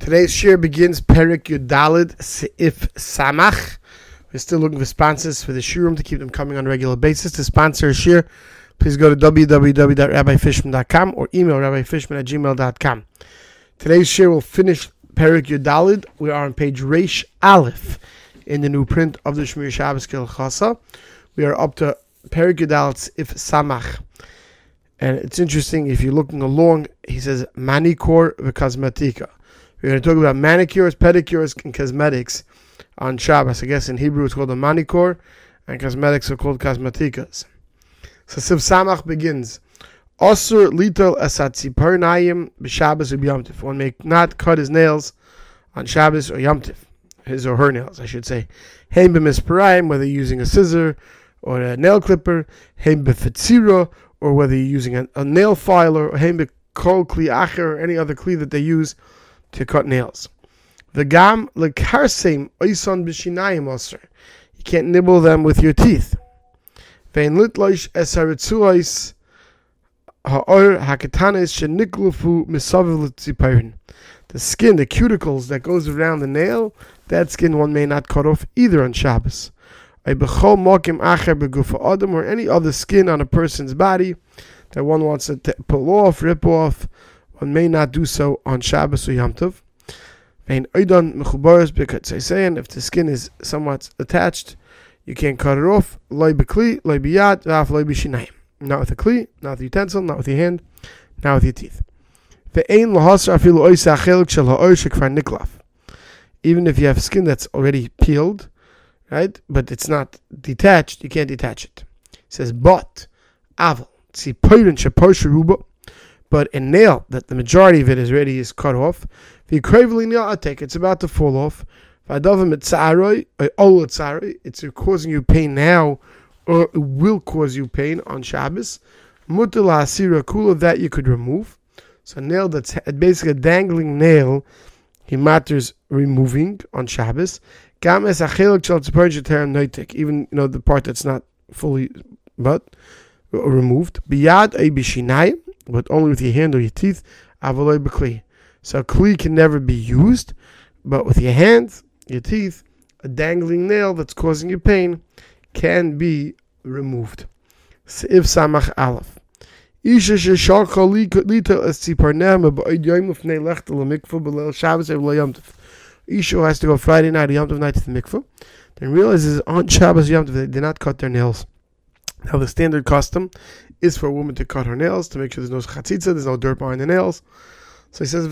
Today's shir begins Perik Yudalid Seif Samach. We're still looking for sponsors for the shiurim to keep them coming on a regular basis. To sponsor a shir, please go to www.rabbifishman.com or email rabbifishman@gmail.com. Today's shir will finish Perik Yudalid. We are on page Reish Aleph in the new print of the Shmir Shabbos Kilchasa. We are up to Perik Yudalid Seif Samach. And it's interesting, if you're looking along, he says manicure v'kosmetika. We're going to talk about manicures, pedicures, and cosmetics on Shabbos. I guess in Hebrew it's called a manicure, and cosmetics are called cosmetikas. So Seif Samach begins. Osur litel esat tziparnayim b'Shabbos u'b'Yom Tov. One may not cut his nails on Shabbos or Yom Tov. His or her nails, I should say. Heim b'misparayim, whether you're using a scissor or a nail clipper. Heim b'fitzira, or whether you're using a nail filer, or heim b'kol kli acher, or any other kli that they use to cut nails. V'gam lekarseim oison b'shinayim osur. You can't nibble them with your teeth. Ve'en litloish esaritzuos ha'or hakatanis sheniklufu misaviv l'tziparin. The skin, the cuticles that goes around the nail, that skin one may not cut off either on Shabbos. Or any other skin on a person's body that one wants to pull off, rip off, one may not do so on Shabbos or Yom Tov. If the skin is somewhat attached, you can't cut it off. Not with a kli, not with a utensil, not with your hand, not with your teeth. Even if you have skin that's already peeled, right, but it's not detached, you can't detach it. It says, but a nail that the majority of it is cut off, it's about to fall off. It's causing you pain now, or it will cause you pain on Shabbos. Kul of that you could remove. So a nail that's basically a dangling nail, he matters removing on Shabbos. Even the part that's not fully removed. But only with your hand or your teeth. So kli can never be used, but with your hands, your teeth, a dangling nail that's causing you pain can be removed. Seif Samach Aleph. Isha has to go Friday night or Yom Tov night to the mikveh, then realizes on Shabbos Yom Tov they did not cut their nails. Now the standard custom is for a woman to cut her nails to make sure there's no chatzitza, there's no dirt behind the nails. So he says,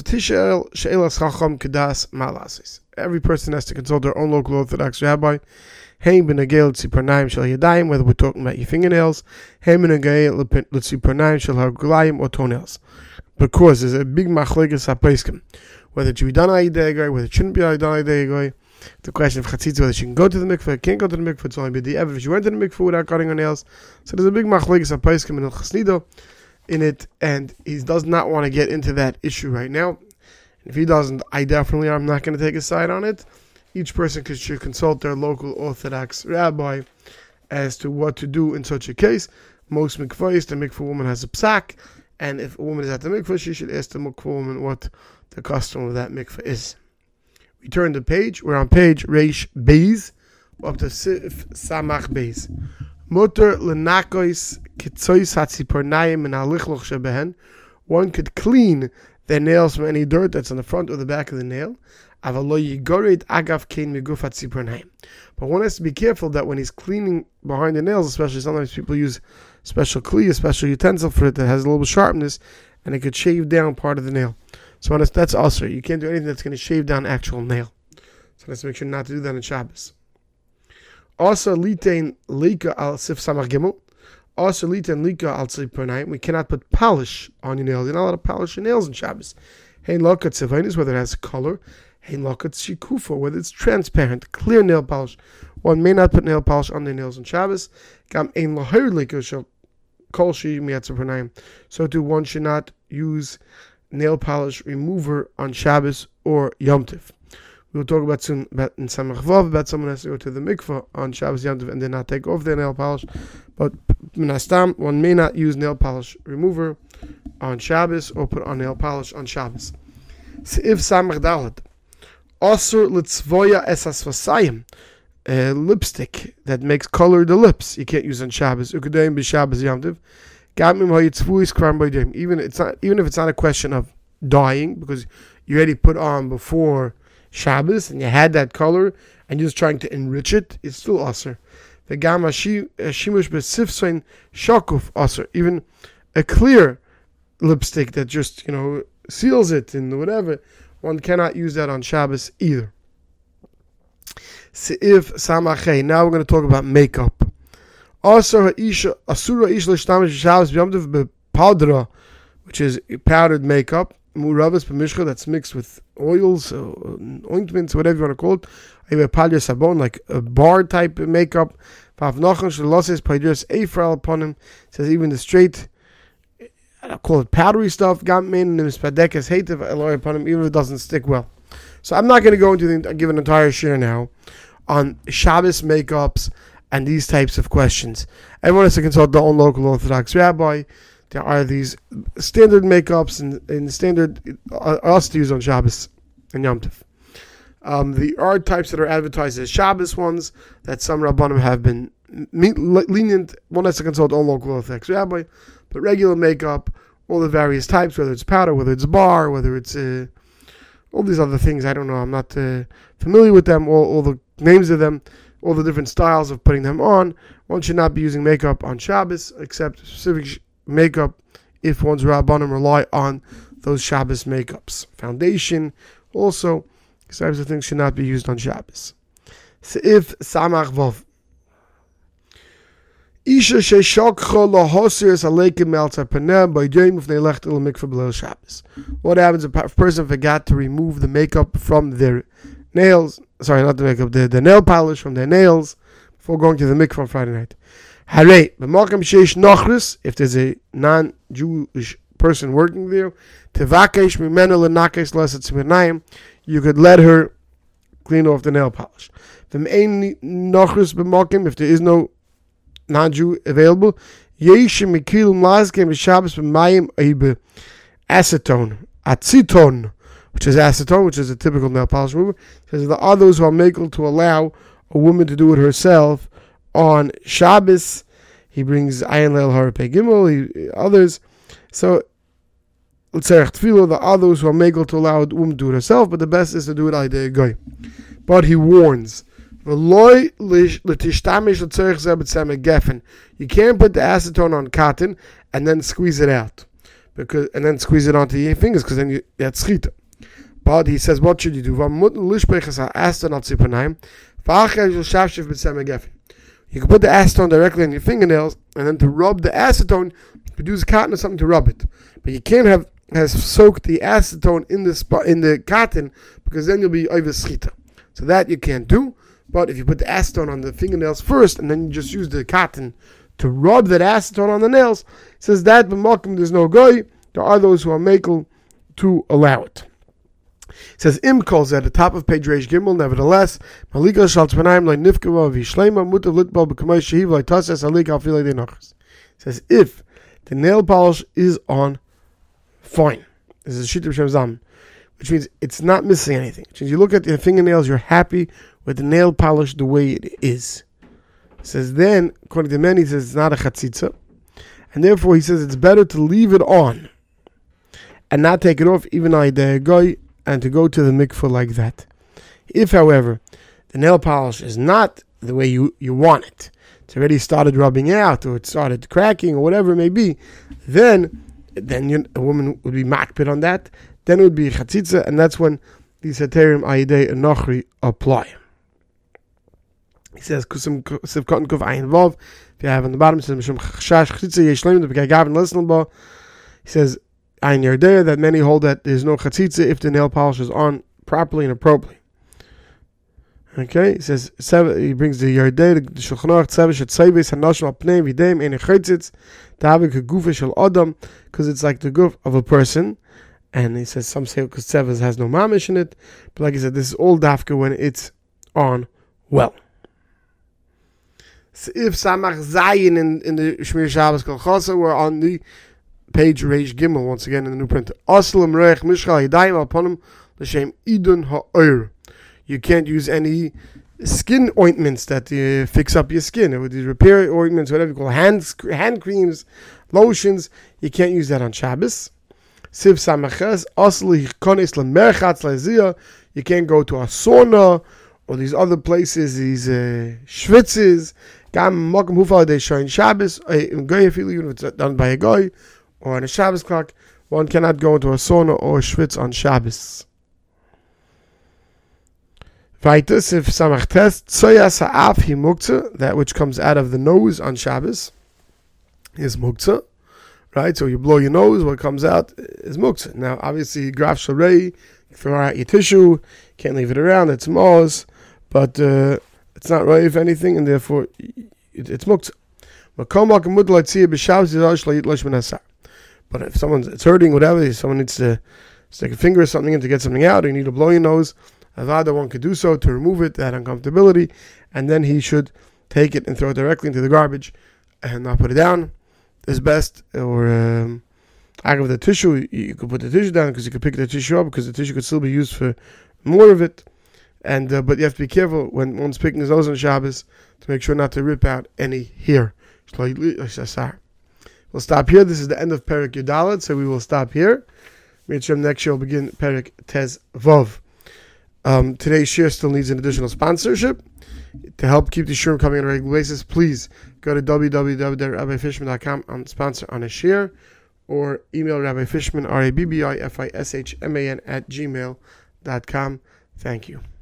every person has to consult their own local Orthodox rabbi. Whether we're talking about your fingernails, or toenails. Because there's a big machlekes hapaiskim. Whether it should be done on Yidei, whether it shouldn't be done on Yidei. The question of chatzitza, whether she can go to the mikveh, can't go to the mikveh, it's only b'di'ev if she went to the mikveh without cutting her nails. So there's a big machlekes hapaiskim in Chasnido in it, and he does not want to get into that issue right now. If he doesn't, I'm not going to take a side on it. Each person should consult their local Orthodox rabbi as to what to do in such a case. Most mikvahs, the mikveh woman has a psak, and if a woman is at the mikveh, she should ask the mikveh woman what the custom of that mikveh is. We turn the page. We're on page Reish Beis, up to Seif Samach Beis. Mutter lenakos kitzois hatziparnayim and halichlach shebehen. One could clean their nails from any dirt that's on the front or the back of the nail. But one has to be careful that when he's cleaning behind the nails, especially sometimes people use special kli, a special utensil for it that has a little bit of sharpness, and it could shave down part of the nail. So that's also, you can't do anything that's going to shave down actual nail. So let's make sure not to do that on Shabbos. Also, litain lika al Seif Samach Gimel. Also, litain lika al tziparnayim. We cannot put polish on your nails. You're not allowed to polish your nails on Shabbos. Hein lakat tzivainis, whether it has color. Hein lakat shikufa, whether it's transparent, clear nail polish. One may not put nail polish on their nails on Shabbos. Gam ein lahir lika shel kol shi mi'atziparnayim. So too, one should not use nail polish remover on Shabbos or Yom Tov. We'll talk about soon about in Samach Vav about someone has to go to the mikveh on Shabbos Yom Tov and then not take off their nail polish. But minastam, one may not use nail polish remover on Shabbos or put on nail polish on Shabbos. Seif Samach Dalet. Asur litzvoya esas vasayim. Lipstick that makes color the lips. You can't use on Shabbos. Ukadayim b'Shabbos yamtiv. Gamim hayitzvuis kram b'yadayim. Even if it's not a question of dyeing, because you already put on before Shabbos and you had that color and you're just trying to enrich it, it's still asur. The gamma shimush b'sifsein shakuf asur. Even a clear lipstick that just seals it and whatever, one cannot use that on Shabbos either. Seif samachay. Now we're going to talk about makeup. Also, asura ish l'shtamish Shabbos b'yomtiv b'pawdra, which is powdered makeup. Muravas b'mishcha, that's mixed with oils, ointments, whatever you want to call it. Even padra sabon, like a bar type of makeup. V'avnochan sheloses padras eifral upon him. It says even the straight, I call it powdery stuff. Gammin and mispadekes hatev eloy upon him, even if it doesn't stick well. So I'm not going to go into give an entire share now on Shabbos makeups and these types of questions. Everyone has to consult their own local Orthodox rabbi. There are these standard makeups and standard us to use on Shabbos and Yom Tov. There are types that are advertised as Shabbos ones that some Rabbanim have been lenient. One has to consult their own local Orthodox rabbi. But regular makeup, all the various types, whether it's powder, whether it's bar, whether it's all these other things, I don't know, I'm not familiar with them, all the names of them, all the different styles of putting them on. One should not be using makeup on Shabbos, except specific makeup if one's Rabbanim rely on those Shabbos makeups. Foundation, also, these types of things should not be used on Shabbos. Seif Samach Vav. Isha sheshokcha lahosir salekim meltza panem by doing if they left il mikvah below Shabbos. What happens if a person forgot to remove the makeup from their nails? Sorry, not the makeup, the nail polish from their nails before going to the mikvah on Friday night. Hare, b'makam sheish nochris, if there's a non-Jewish person working there, tevakesh mimena lenakes leset tzmirnayim, you could let her clean off the nail polish. V'mein nochris b'makam, if there is no non-Jew available, acetone, which is acetone, which is a typical nail polish remover. Says there are those who are making to allow a woman to do it herself on Shabbos. He brings ayin leil harapei gimel, others. So l'tzarech tefillah, there are those who are making to allow a woman to do it herself, but the best is to do it al yedei goy. But he warns. You can't put the acetone on cotton and then squeeze it out, and then squeeze it onto your fingers, because then that's schita. But he says, what should you do? You can put the acetone directly on your fingernails, and then to rub the acetone, produce cotton or something to rub it. But you can't have soaked the acetone in the cotton, because then you'll be over schita. So that you can't do. But if you put the acetone on the fingernails first, and then you just use the cotton to rub that acetone on the nails, it says that b'makom there's no goy. There are those who are makel to allow it. It says Im calls at the top of page Reish Gimel. Nevertheless, malika shal tzpanayim like nifkava v'shleima mutav litbal b'kamay shehiv like tasas alik al filei denachas. It says if the nail polish is on fine, this is shittim shem zam, which means it's not missing anything. Which means you look at your fingernails, you're happy with the nail polish the way it is. It says then, according to many, he says it's not a chatzitza, and therefore he says it's better to leave it on and not take it off, even on the goy, and to go to the mikveh like that. If, however, the nail polish is not the way you want it, it's already started rubbing out, or it started cracking, or whatever it may be, then a woman would be makpid on that. Then it would be chatzitza, and that's when these heterim ayidei and nochri apply. He says, "Kusim siv cotton kuf ayin vav." If you have on the bottom, it says, "Mishum chachash chatzitza yeshleim the b'kei gavin listen ba." He says, "Ayin yerdei," that many hold that there's no chatzitza if the nail polish is on properly and appropriately. Okay, he says, he brings the yerdei the Shulchan Aruch tzevish at tzeivis hanashim al pnei v'idem ein chatzitz ta'avik a gufa shel adam, because it's like the goof of a person. And he says some say because tzevas has no mamish in it, but like he said, this is all dafka when it's on well. So if Samach Zayin in the Shmir Shabbos Kol Chasa, we're on the page Reish Gimel once again in the new print. Aslam Reich Mishchal Yidayim Alponim l'shem idun ha'oir. You can't use any skin ointments that fix up your skin. It would be repair ointments, whatever you call hand creams, lotions. You can't use that on Shabbos. Siv Samaches Asli Konis Lemerchatz Leizia. You can't go to a sauna or these other places, these schwitzes. Gam Mokum Hufal they show in Shabbos. Even if it's done by a guy or on a Shabbos clock, one cannot go into a sauna or a schwitz on Shabbos. Vaitus if Samachtes Tsoyas Ha'af Hi Muktzah, that which comes out of the nose on Shabbos is Muktzah. Right, so you blow your nose, what comes out is muktzah. Now, obviously, graf sharei, throw out your tissue, can't leave it around, it's mos, but it's not right, if anything, and therefore, it's muktzah. But if it's hurting, whatever, someone needs to stick a finger or something in to get something out, or you need to blow your nose, avada, one could do so to remove it, that uncomfortability, and then he should take it and throw it directly into the garbage and not put it down. Is best, or out of the tissue, you could put the tissue down because you could pick the tissue up because the tissue could still be used for more of it, and but you have to be careful when one's picking his nose on Shabbos to make sure not to rip out any hair. We'll stop here. This is the end of Perek Yudalet, so we will stop here. Next year we'll begin Perek Tez Vov. Today's shir still needs an additional sponsorship. To help keep the shir coming on a regular basis, please go to www.rabbifishman.com and sponsor on a shir, or email Rabbi Fishman, RABBIFISHMAN @gmail.com. Thank you.